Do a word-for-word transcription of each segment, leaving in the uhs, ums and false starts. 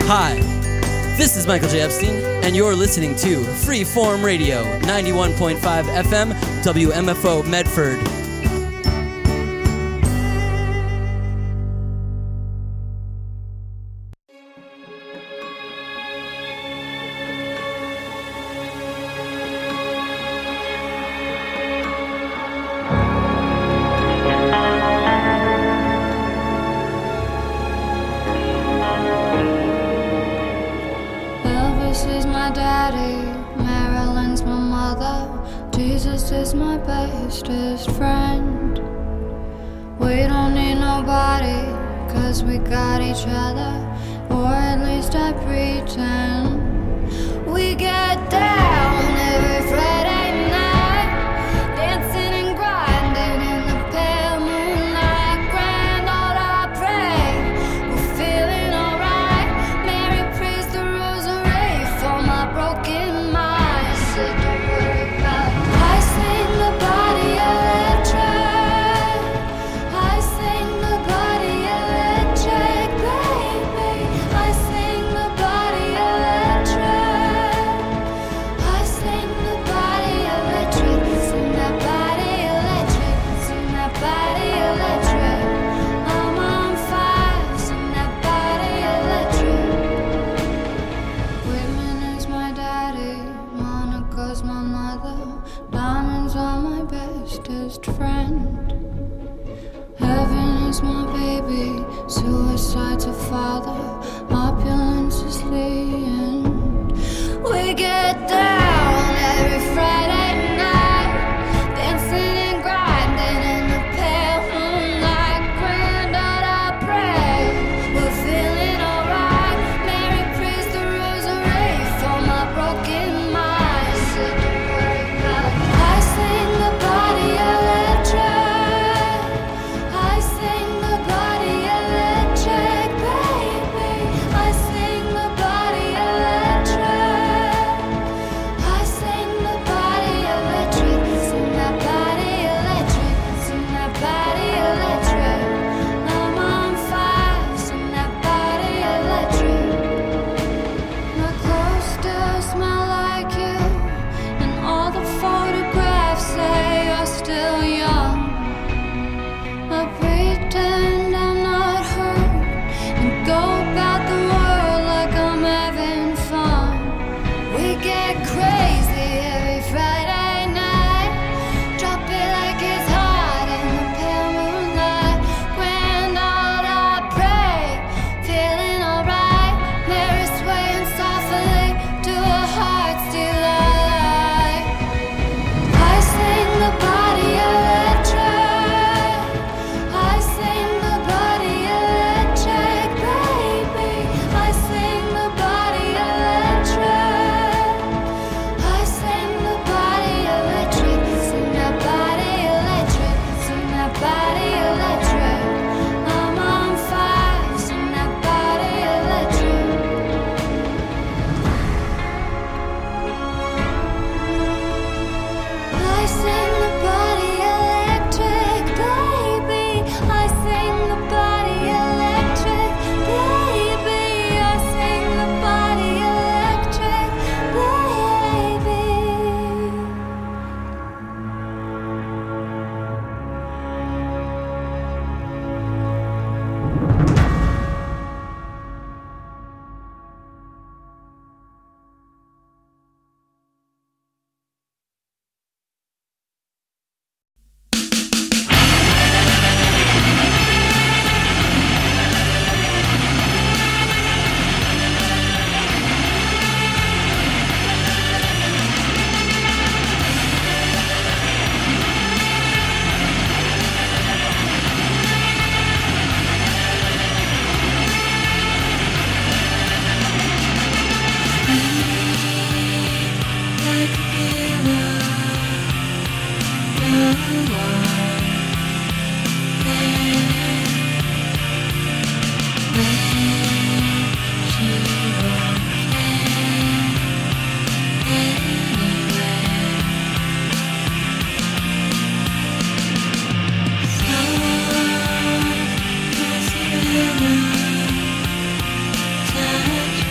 Hi, this is Michael J. Epstein, and you're listening to Freeform Radio, ninety-one point five F M, W M F O Medford. Touch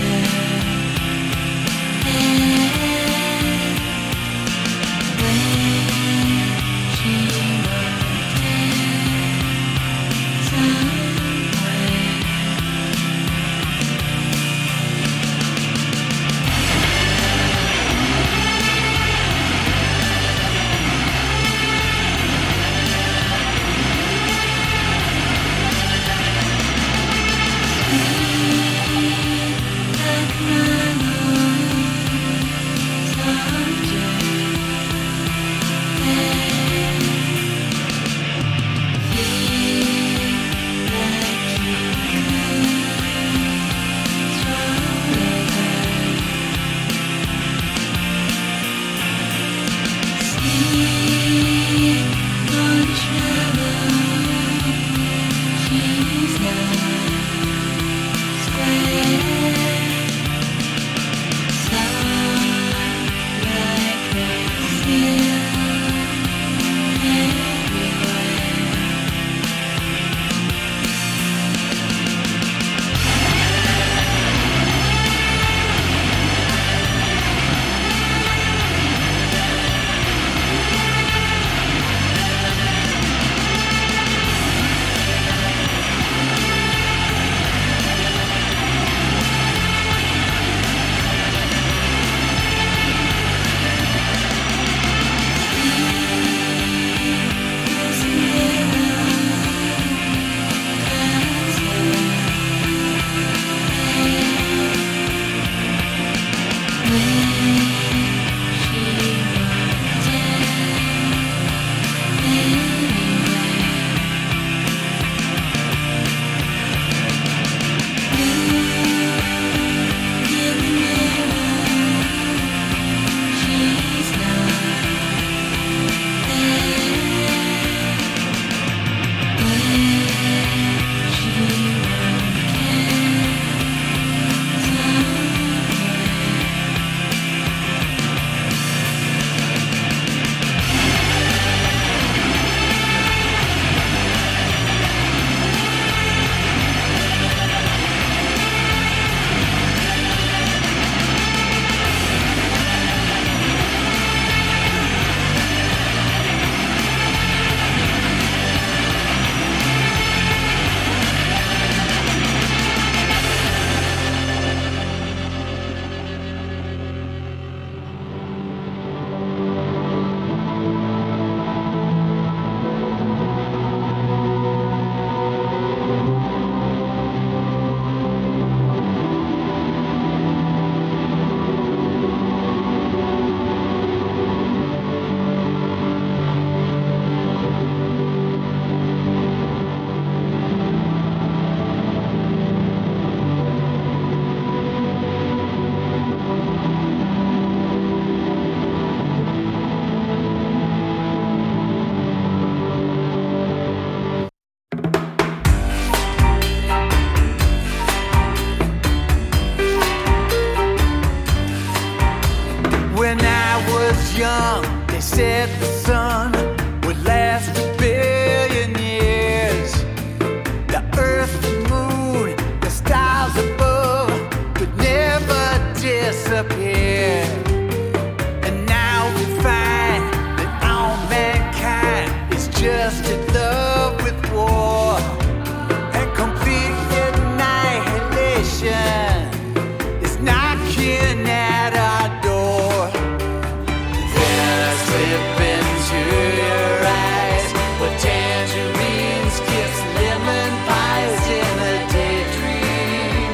said the sun would last a billion years. The earth, the moon, the stars above could never disappear. And now we find that all mankind is just in love with war and complete annihilation is knocking at our door. Then I slip into your eyes with tangerines, kiss, lemon pies in a daydream,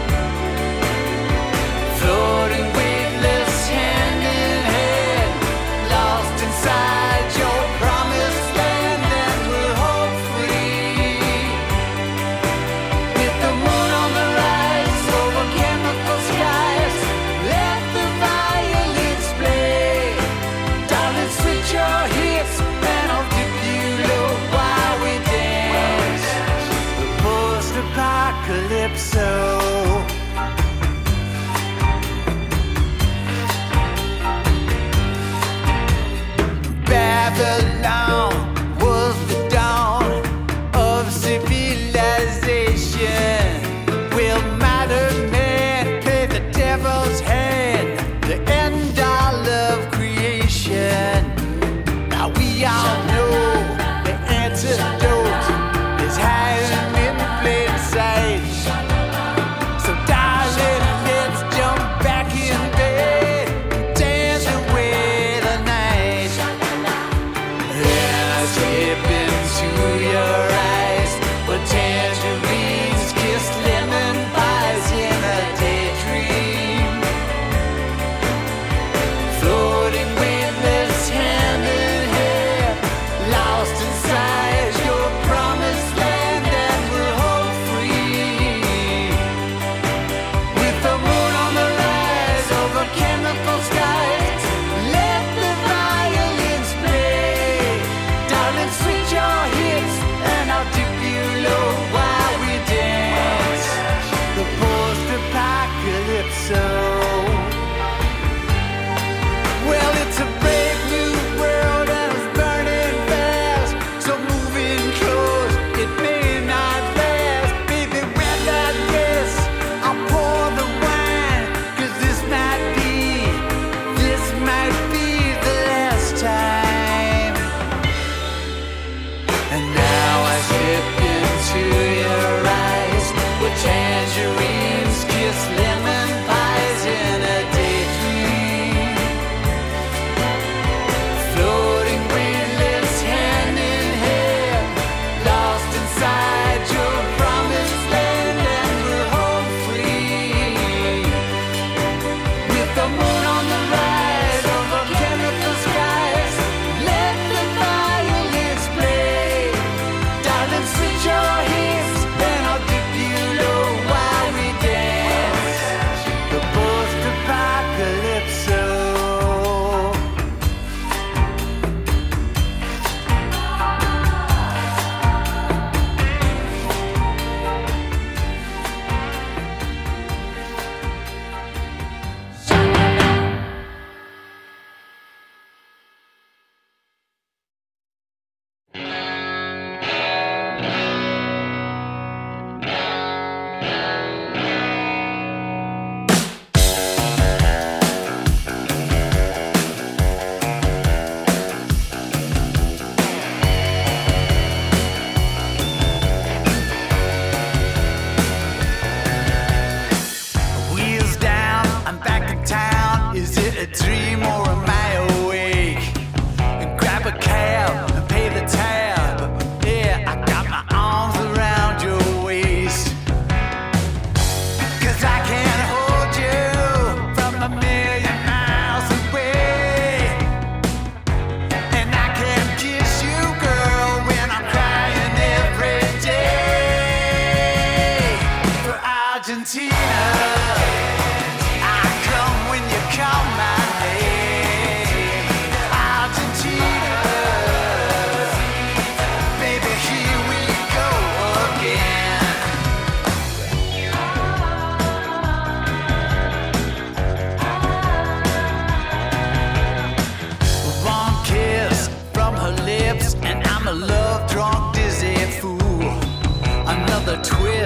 floating weightless hand in hand, lost inside your promised land, and we're home free. With the moon on the rise over chemical skies, let the violins play. Darling, switch your hips and I'll dip you low while we dance. The post-apocalypse. Babylon was the dawn of civilization. Will modern man play the devil's hand, the end all of creation? Now we all know the antidote is hiding in plain sight. So darling, let's jump back in bed and dance away the night. Then I slip into your eyes with tangerines,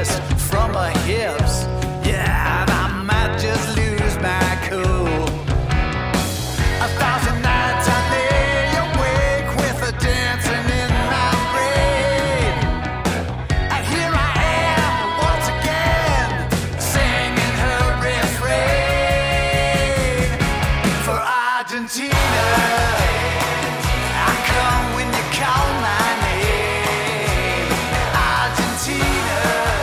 twist from her hips. Yeah, I might just lose my cool. A thousand nights I lay awake with her dancing in my brain. And here I am once again, singing her refrain. For Argentina, I come when you call my name. Argentina,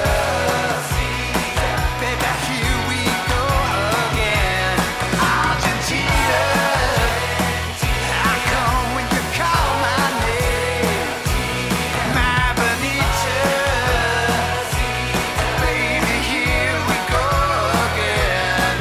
baby, here we go again. Argentina, I come when you call my name. My Bonita, baby, here we go again.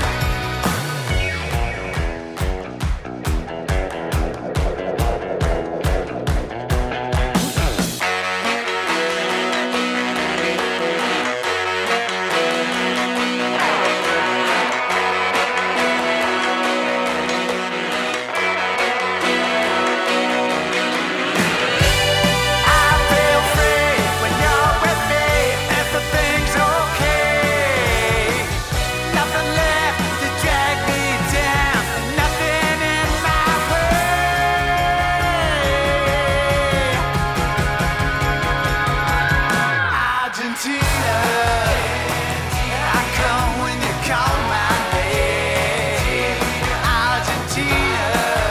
I feel free when you're with me. Everything's okay. Nothing left to drag me down. Nothing in my way. Argentina, I come when you call my name. Argentina,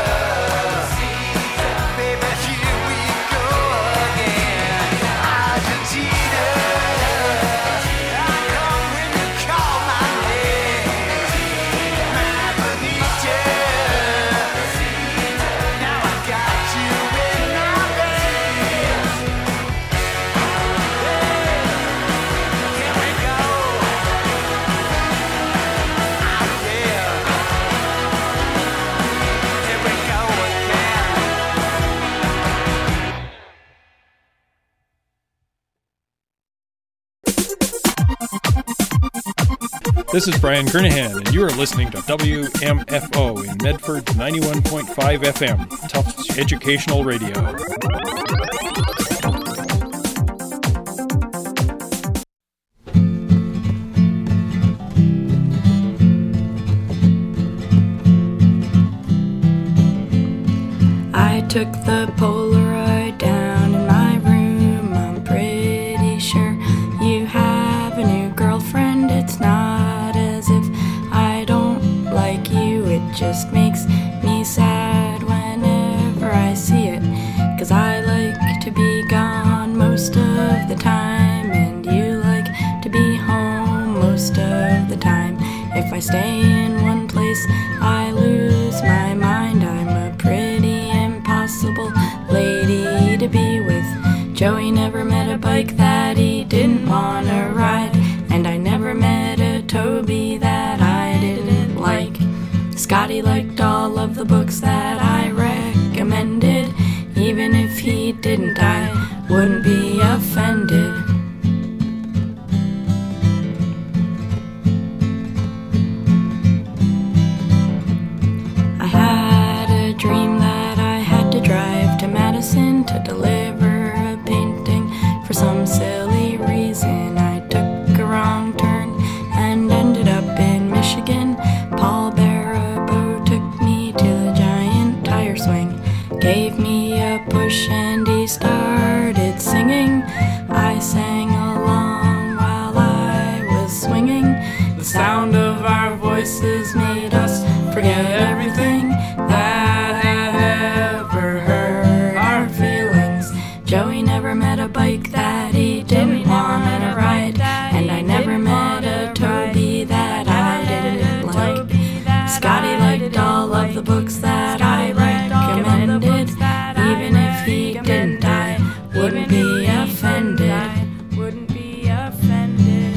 baby, here we go again. Argentina, I come when you call my name. My Bonita, now I got you in my veins. Here we go. Ah, yeah. Here we go again. This is Brian Kernahan, and you are listening to W M F O in Medford's ninety-one point five F M, Tufts Educational Radio. I took the Polaroid down in my room. I'm pretty sure you have a new girlfriend. It's not as if I don't like you. It just makes me sad whenever I see it. 'Cause I like to be gone most of the time, and you like to be home most of the time. If I stay in one place, I lose my mind. I'm a pretty impossible lady to be with. Joey never met a bike that he didn't want to ride, and I never met a Toby that I didn't like. Scotty liked all of the books that I recommended. Even if he didn't, I wouldn't be offended. I had a dream that I had to drive to Madison to deliver a painting. For some silly reason, I took a wrong turn and ended up in Michigan. Paul Barabo took me to the giant tire swing, gave me a push, and he started singing. I sang along while I was swinging. The sound of our voices made us forget everything that had ever hurt our feelings. Joey never met a bike that he didn't want to ride, and I never met a Toby that I didn't like. Scotty liked all of the books that I recommended. Even if he didn't, I wouldn't be offended. Wouldn't be offended.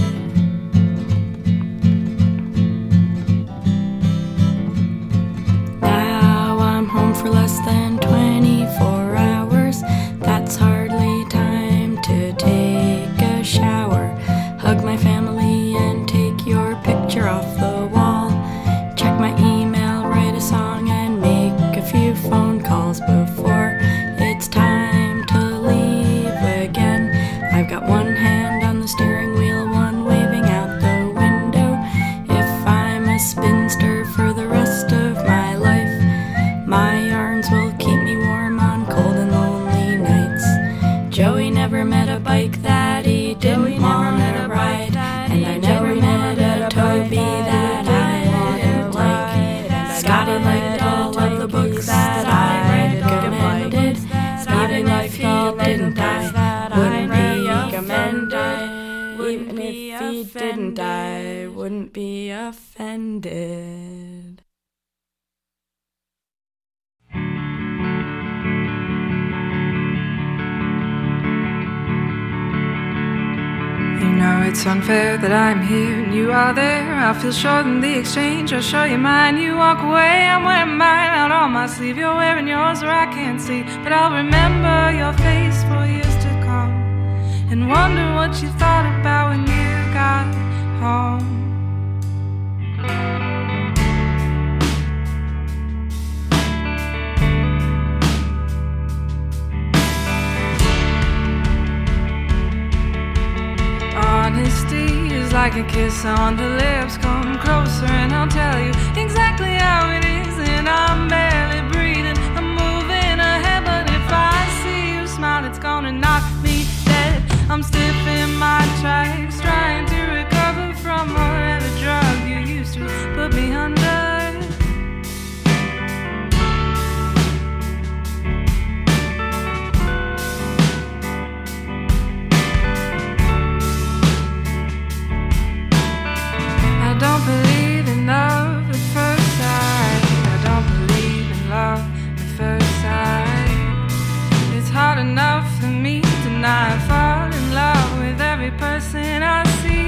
Now I'm home for less than twenty-four hours. That's hardly time to take a shower, hug my family, and take your picture off the wall. Check my email, write a song, and make a few phone calls before it's time to leave again. I've got one hand on the steering wheel, one even if he didn't die, wouldn't be offended. You know it's unfair that I'm here and you are there. I feel short in the exchange, I'll show you mine. You walk away, I'm wearing mine out on my sleeve. You're wearing yours where I can't see, but I'll remember your face for years to come and wonder what you thought about when you got home. Honesty is like a kiss on the lips. Come closer and I'll tell you exactly how it is. And I'm barely breathing, I'm moving ahead, but if I see you smile, it's gonna knock me dead. I'm stiff in my tracks, trying to recover from whatever drug you used to put me under. I don't believe in love at first sight. I don't believe in love at first sight. It's hard enough for me to not fall in love with every person I see.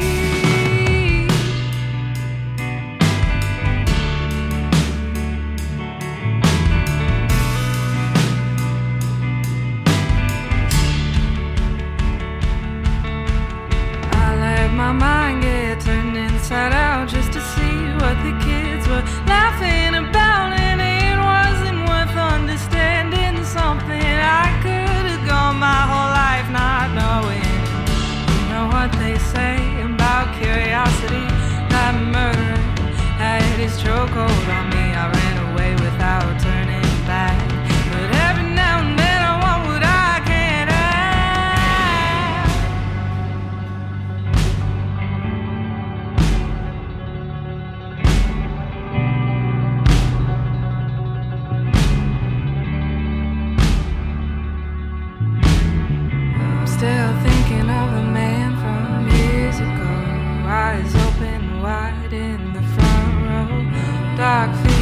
I let my mind get turned inside out just to see what the kids were laughing about, and it wasn't worth understanding something I could have gone my whole life not knowing. You know what they say about curiosity, that murderer had his chokehold on me. I ran away without turning back, but every now and then I want what I can't have. I'm still thinking of a man from years ago, eyes open wide in the front row, dark feet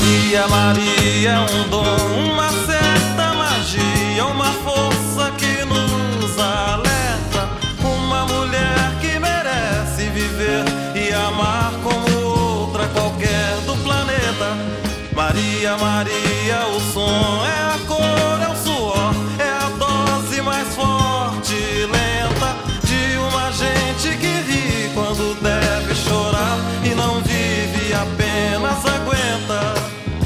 Maria, Maria é um dom, uma certa magia, uma força que nos alerta. Uma mulher que merece viver e amar como outra qualquer do planeta. Maria, Maria, o som é a cor, é o suor, é a dose mais forte e lenta de uma gente que ri quando deve chorar e não vive, apenas aguenta.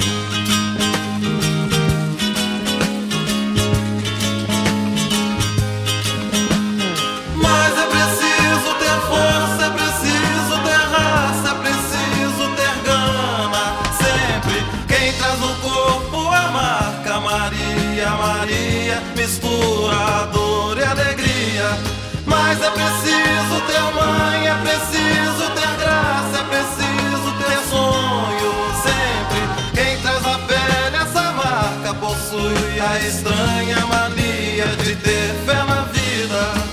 Mas é preciso ter força, é preciso ter raça, é preciso ter gana. Sempre quem traz no corpo a marca Maria, Maria, mistura a dor e a alegria. Mas é preciso ter mãe, é preciso ter graça, é preciso ter sonho. Sempre quem traz na pele essa marca possui a estranha mania de ter fé na vida.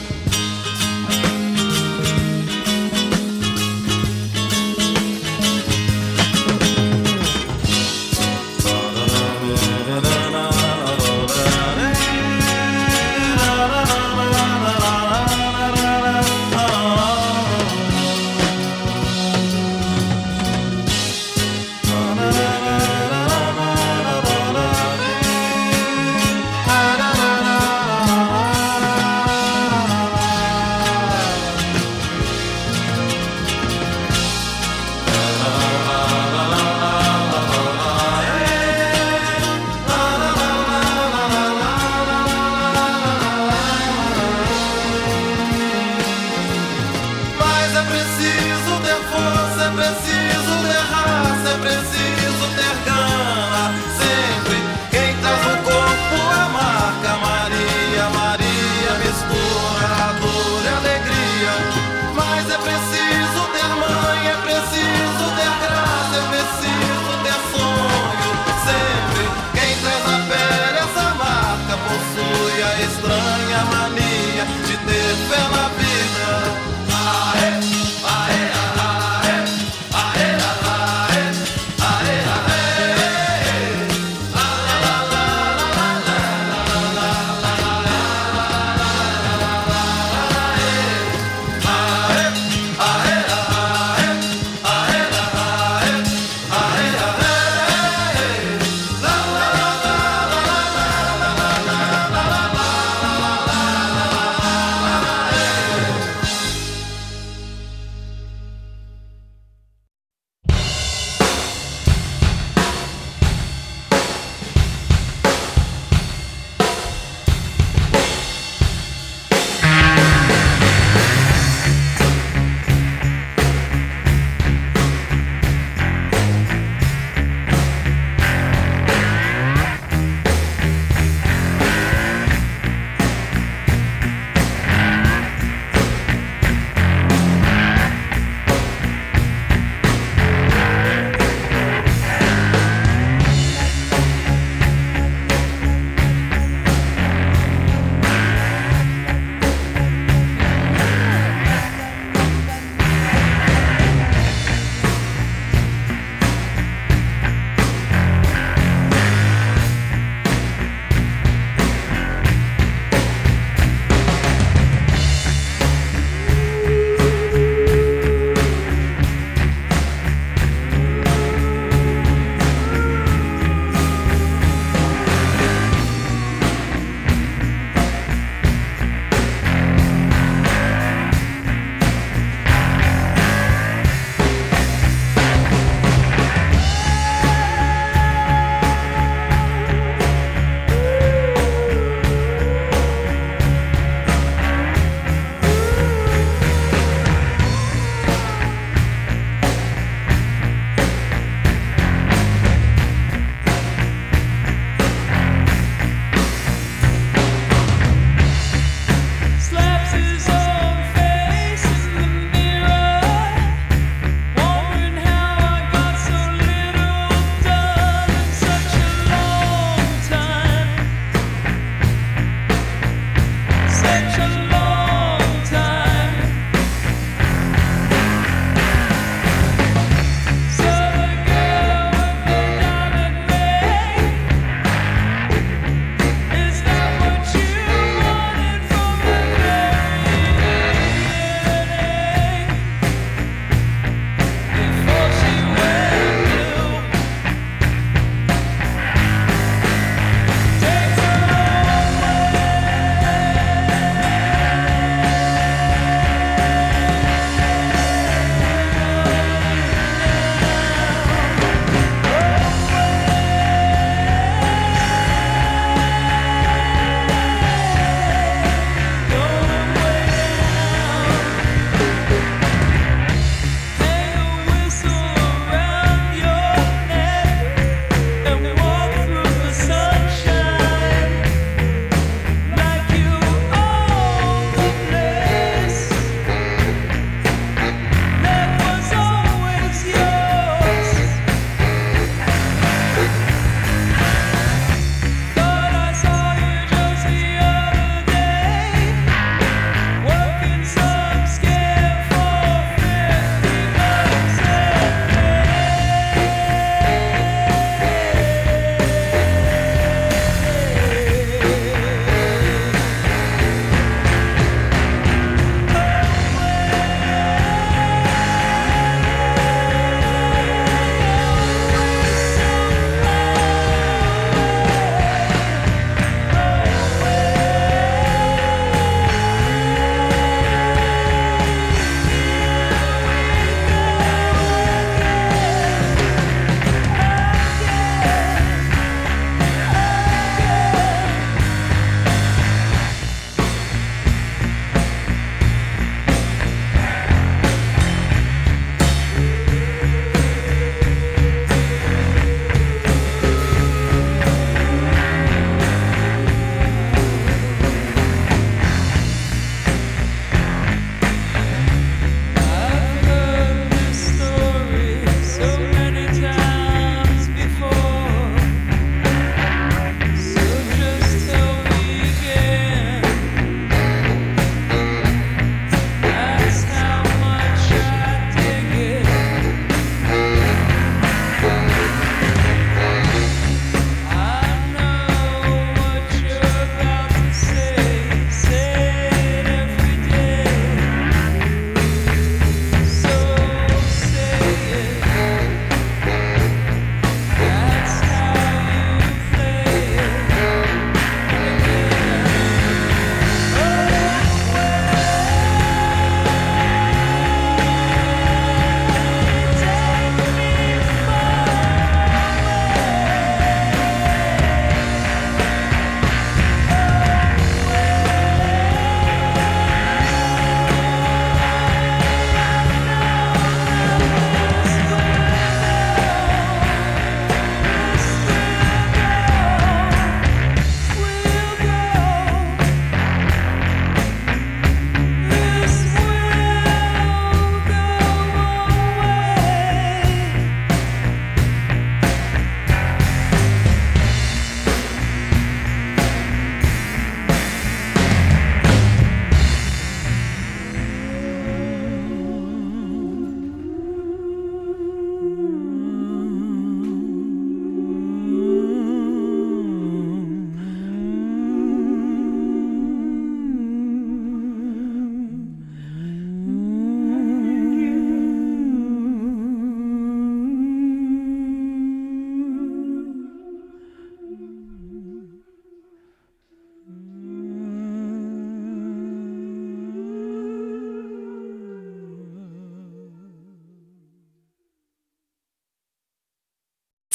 Ah,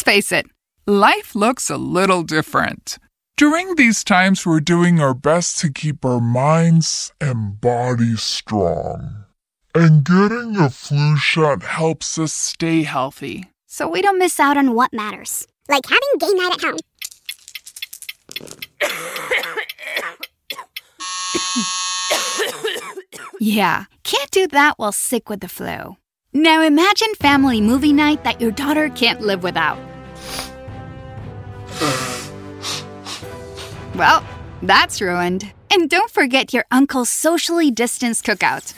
face it, life looks a little different. During these times, we're doing our best to keep our minds and bodies strong. And getting a flu shot helps us stay healthy, so we don't miss out on what matters, like having game night at home. Yeah, can't do that while sick with the flu. Now imagine family movie night that your daughter can't live without. Well, that's ruined. And don't forget your uncle's socially distanced cookout.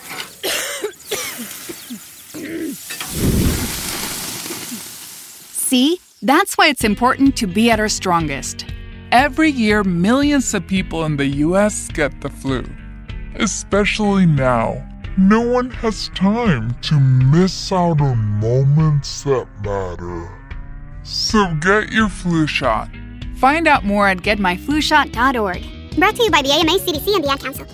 See? That's why it's important to be at our strongest. Every year, millions of people in the U S get the flu. Especially now. No one has time to miss out on moments that matter. So get your flu shot. Find out more at get my flu shot dot org. Brought to you by the A M A, C D C, and the Ad Council.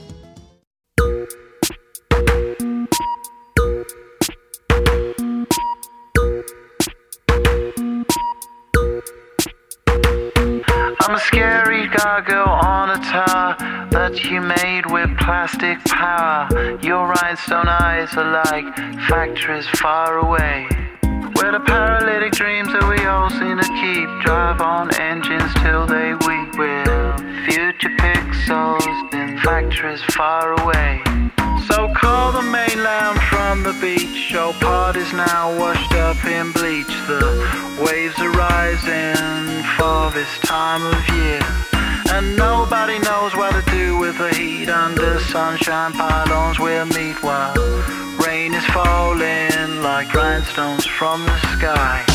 I'm a scary gargoyle on a tower that you made with plastic power. Your rhinestone eyes are like factories far away, where the paralytic dreams that we all seem to keep drive on engines till they weep. We're future pixels in factories far away. So call the mainland from the beach. Your part is now washed up in bleach. The waves are rising for this time of year, and nobody knows what to do with the heat. Under sunshine pylons we'll meet while rain is falling like rhinestones from the sky.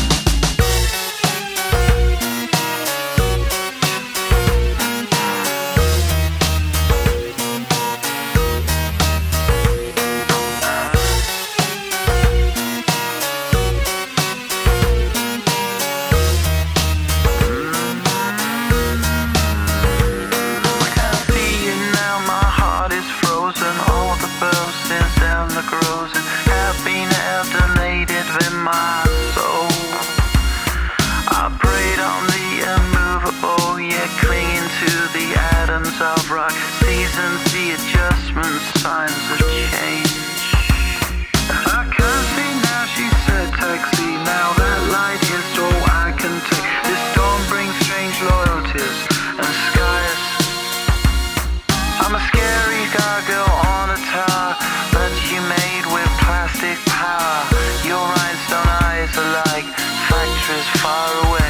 Of rock, seasons, the adjustments, signs of change. I can see now, she said, taxi. Now that light is all I can take. This storm brings strange loyalties and skies. I'm a scary gargoyle on a tower that you made with plastic power. Your rhinestone eyes are like factories far away.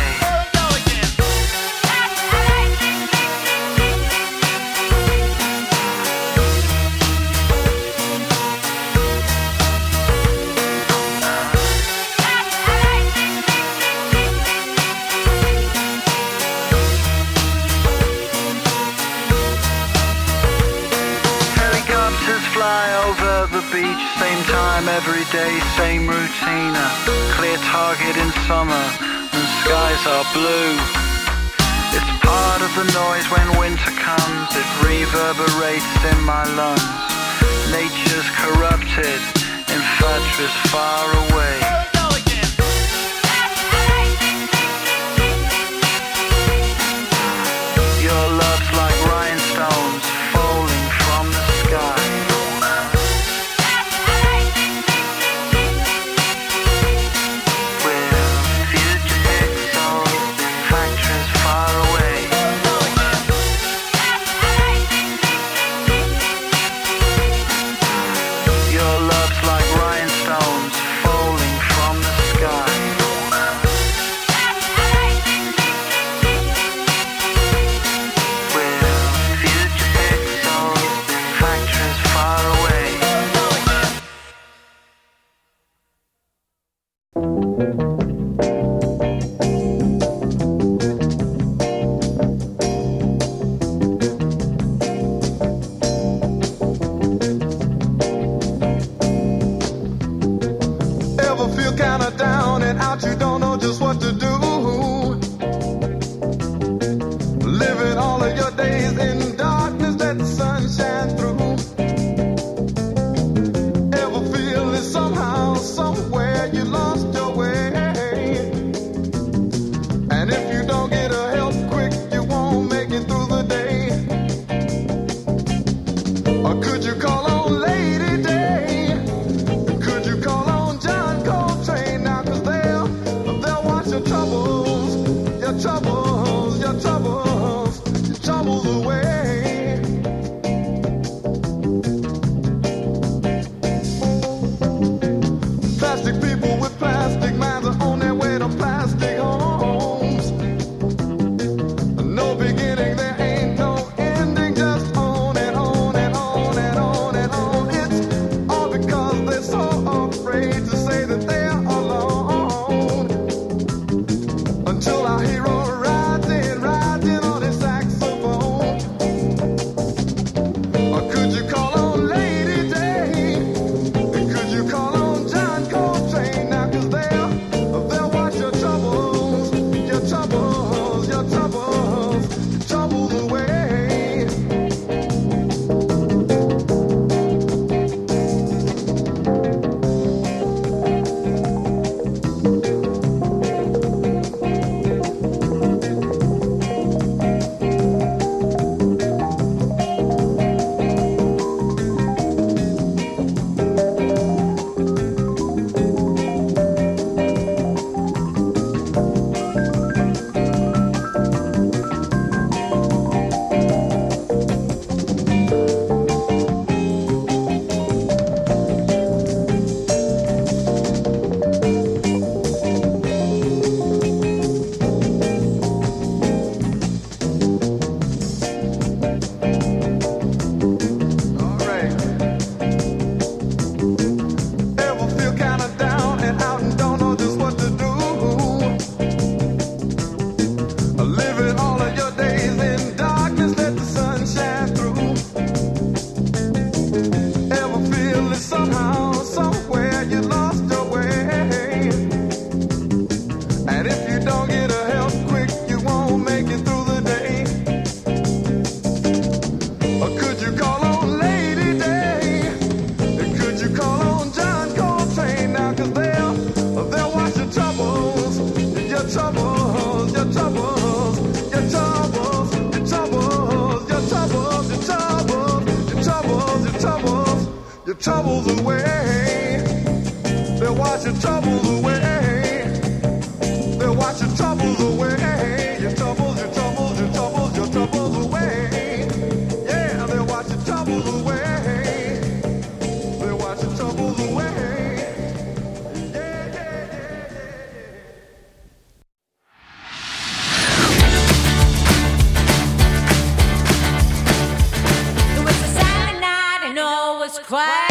Beach, same time every day, same routine. A clear target in summer and skies are blue. It's part of the noise when winter comes. It reverberates in my lungs. Nature's corrupted in factories far away. Your love's like rhinestones falling from the sky. Your love's like rhinestones falling Ever feel it somehow, somewhere you lost your way? And if you don't get a help quick, you won't make it through the day. Or could you call on Lady Day? Could you call on John Coltrane now? Cause they'll, they'll wash your troubles, your troubles, your troubles, your troubles, your troubles, your troubles, your troubles, your troubles, your troubles, your troubles away. They'll wash your troubles away. They'll wash your troubles away. Your troubles, your troubles, your troubles, your troubles away. Yeah, they'll wash your troubles away. They'll wash your troubles away. Yeah, yeah, yeah, yeah, yeah. It was a silent night and all was quiet.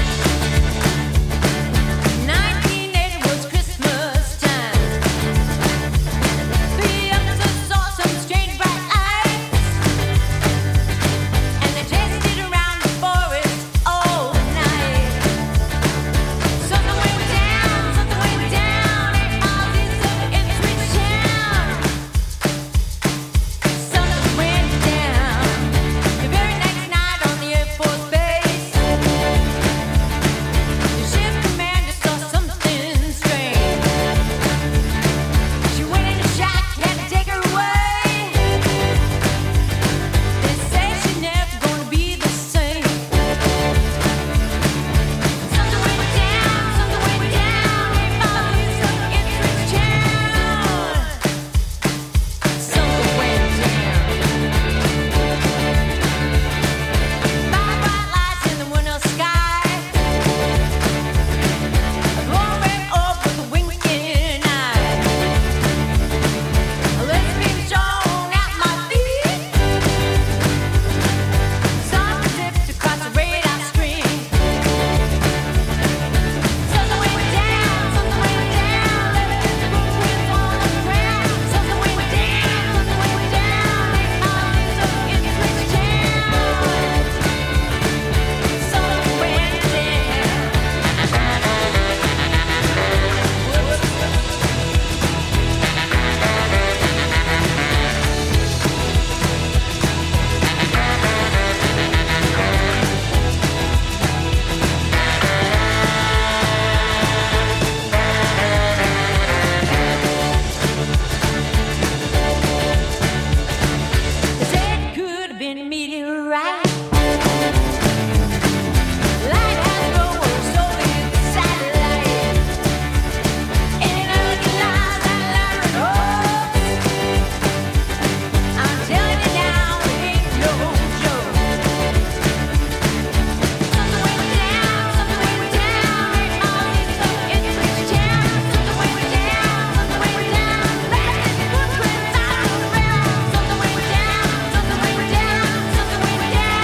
nineteen eighty was Christmas time. The youngsters saw some strange bright lights, and they chased it around the forest all night. Something went down, something went down, eight miles east of Ipswich town. Something went down the very next night on the Air Force Base. The ship commander saw something strange. She went into shock, had to take her away. They say she's never gonna be the same. Something went down, something went down, eight miles east of Ipswich town. Something went down. Five bright lights in the winter sky. Blowing red orb with a winking eye. Let's be shown at my feet. Sun dipped across the radar screen. Something went down, something went down, left its footprints on the ground. Something went down, something went down, eight miles east of Ipswich town. Something went down. They said it could have been a meteorite. Lighthouse glowed Soviet satellite. Ain't nothing lies that Larry knows. I'm telling you now, it ain't no joke. Something went down, something went down, eight miles east of Ipswich town. Something went down, something went down, left its footprints on the ground. Something went down, something went down, something went down.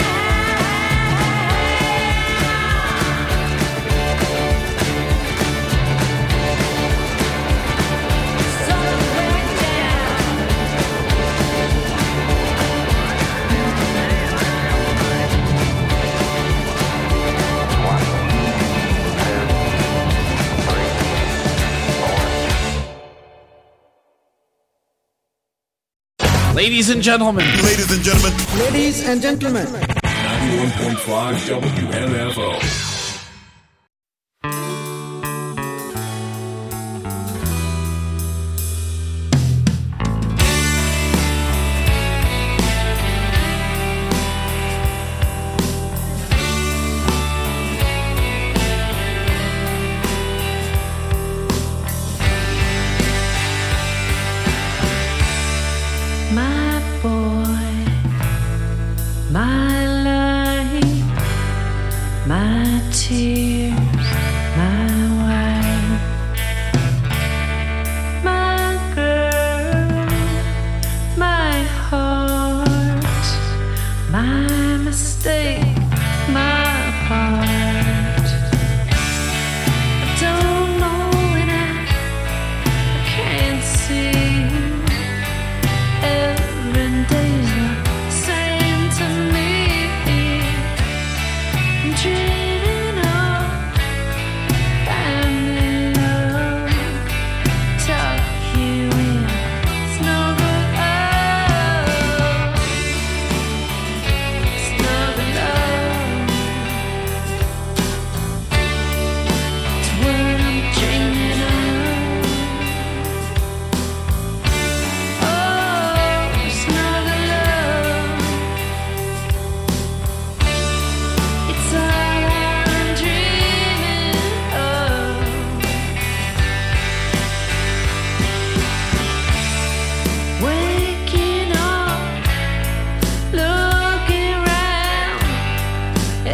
Something went down. Ladies and gentlemen. Ladies and gentlemen. Ladies and gentlemen. ninety-one point five W M F O. My boy, my life, my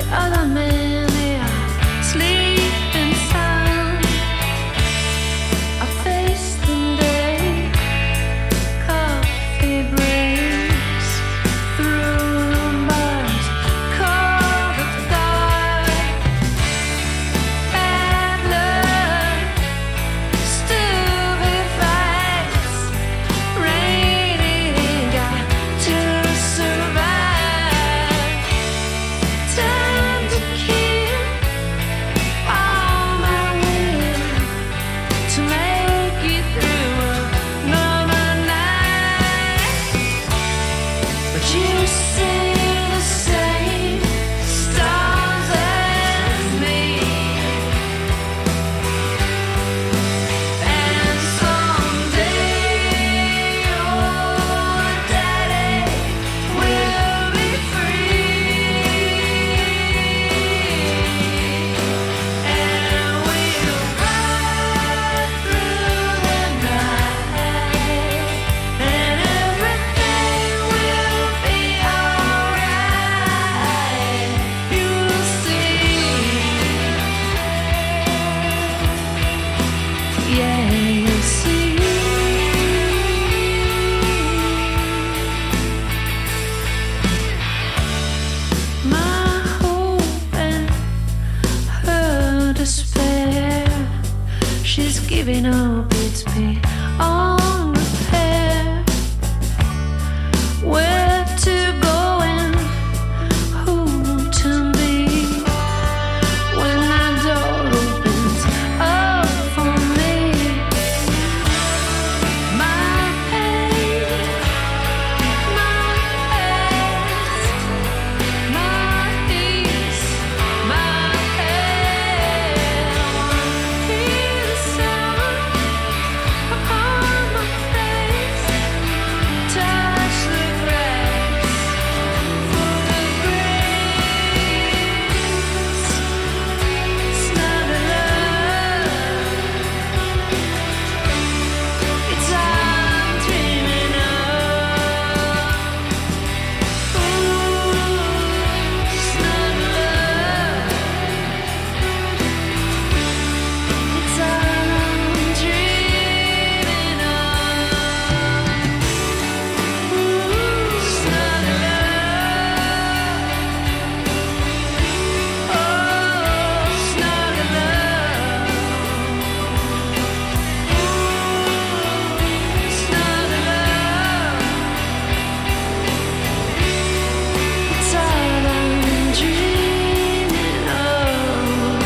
Other men, they are sleeping sound. I face the day, coffee breaks through the bars, cold the dark. Bad luck, stupid fights, rainy, got to survive. Time to kill all my will to make it through another night. But you see the same stars as me, and someday your daddy will be free, and we'll ride through the night, and everything will be alright. You'll see, yeah, you'll see. My hope and her despair, she's giving up its beyond repair. Where to go and who to be when that door opens up for me. My pain, my past, my peace, my head. Feel the sun upon my face, touch the grass for the breeze, snuggle up. It's I'm dreaming of. Ooh, snuggle up. It's I'm dreaming of. Ooh, snuggle up. Oh, snuggle up. Ooh, snuggle up. It's all I'm dreaming of.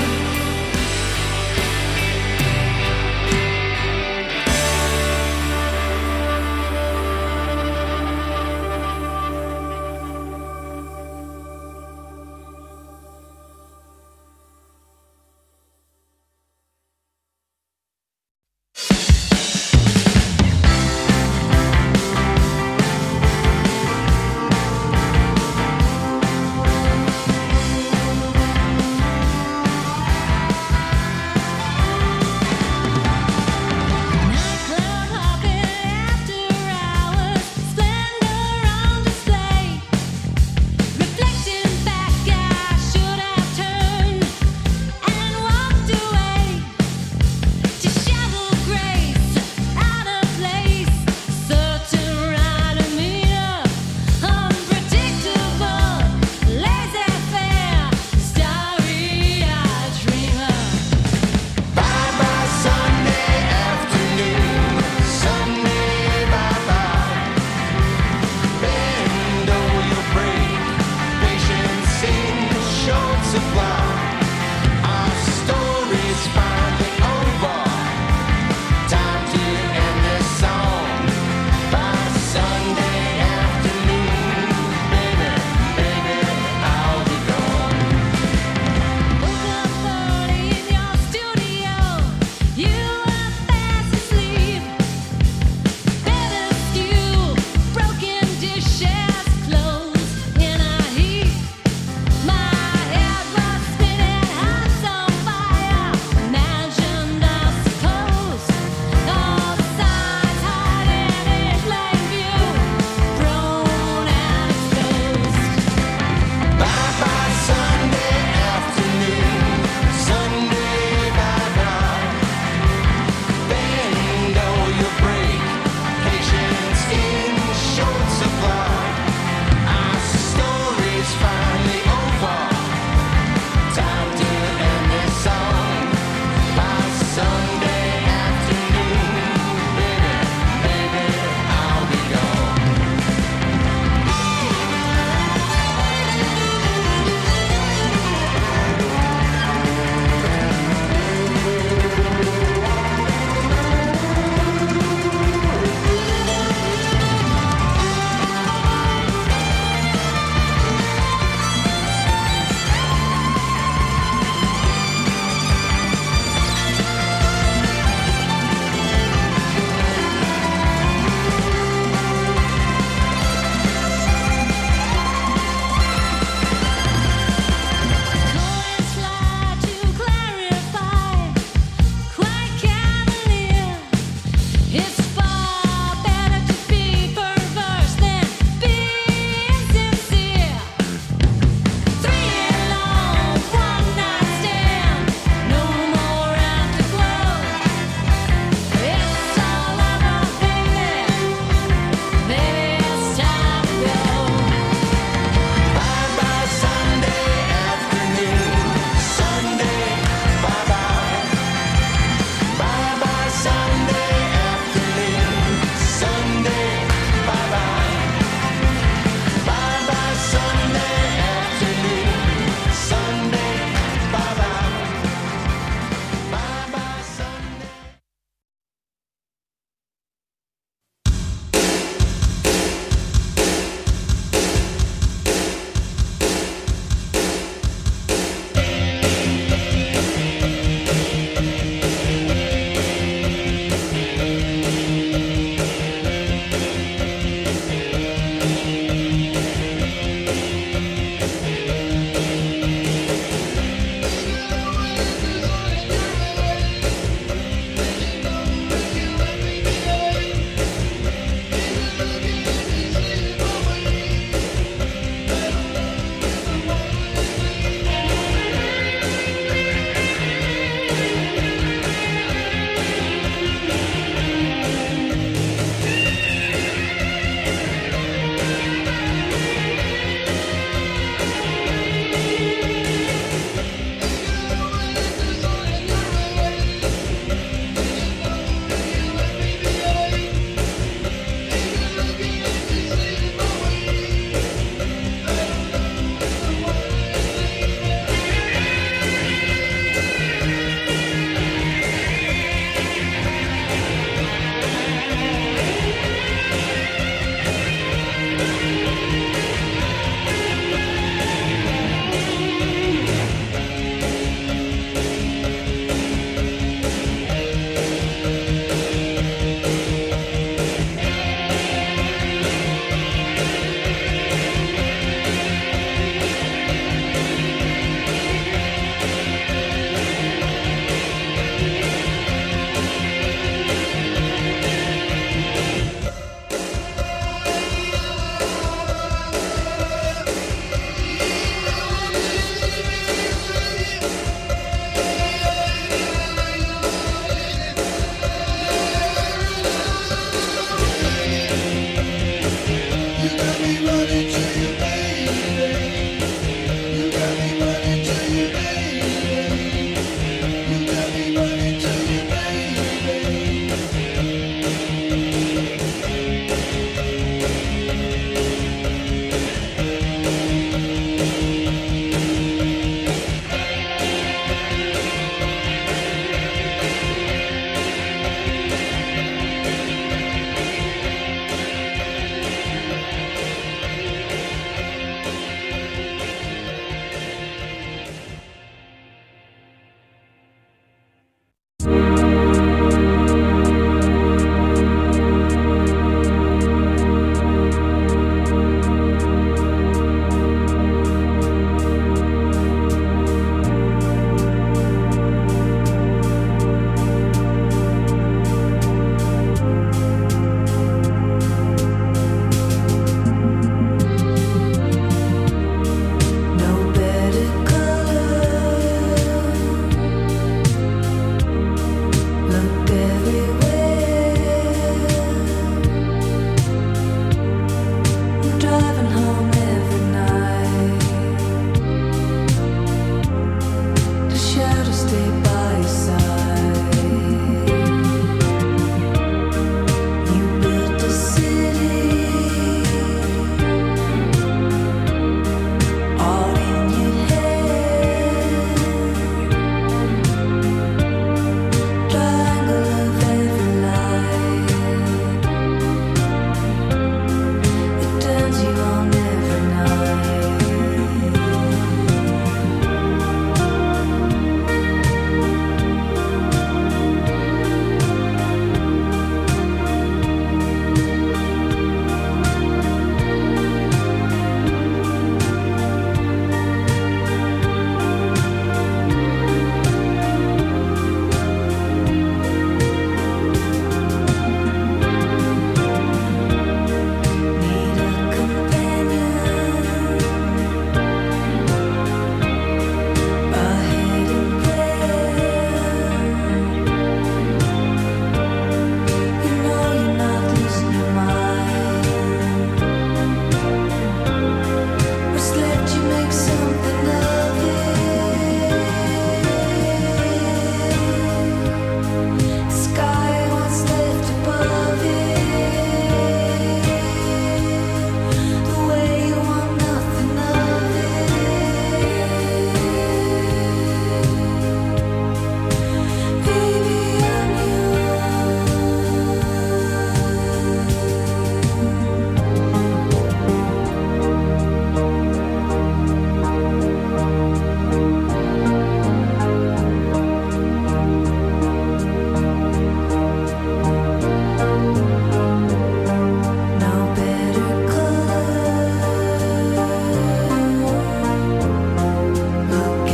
Nightclub hopping after hours, splendor on display. Reflecting back, I should have turned and walked away. Disheveled grace, out of place, certain right to meet up. Unpredictable, laissez-faire, starry-eyed dreamer. Bye bye Sunday afternoon, Sunday bye bye. Bend or you'll break, patience in short supply.